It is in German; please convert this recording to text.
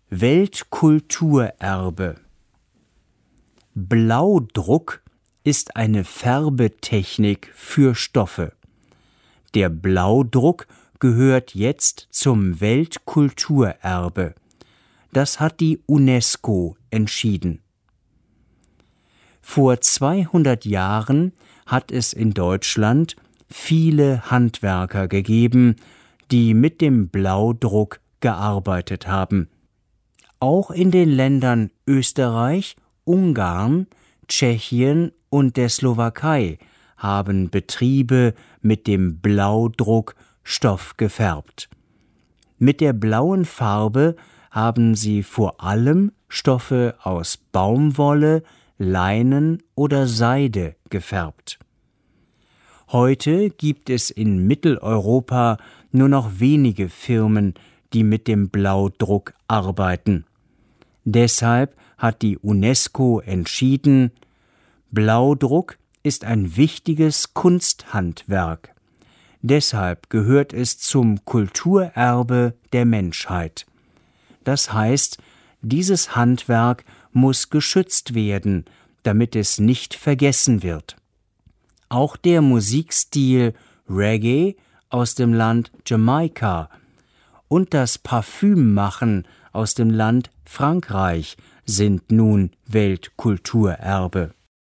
Weltkulturerbe. Blaudruck ist eine Färbetechnik für Stoffe. Der Blaudruck gehört jetzt zum Weltkulturerbe. Das hat die UNESCO entschieden. Vor 200 Jahren hat es in Deutschland viele Handwerker gegeben, die mit dem Blaudruck gearbeitet haben. Auch in den Ländern Österreich, Ungarn, Tschechien und der Slowakei haben Betriebe mit dem Blaudruck Stoff gefärbt. Mit der blauen Farbe haben sie vor allem Stoffe aus Baumwolle, Leinen oder Seide gefärbt. Heute gibt es in Mitteleuropa nur noch wenige Firmen, die mit dem Blaudruck arbeiten. Deshalb hat die UNESCO entschieden, Blaudruck ist ein wichtiges Kunsthandwerk. Deshalb gehört es zum Kulturerbe der Menschheit. Das heißt, dieses Handwerk muss geschützt werden, damit es nicht vergessen wird. Auch der Musikstil Reggae aus dem Land Jamaika und das Parfümmachen aus dem Land Frankreich sind nun Weltkulturerbe.